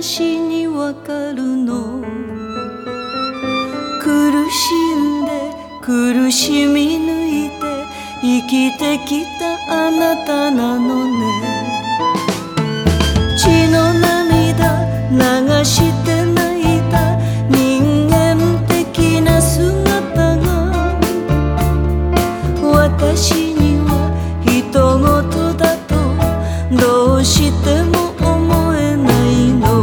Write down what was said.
私にわかるの。苦しんで苦しみ抜いて生きてきたあなたなのね。血の涙流して泣いた人間的な姿が私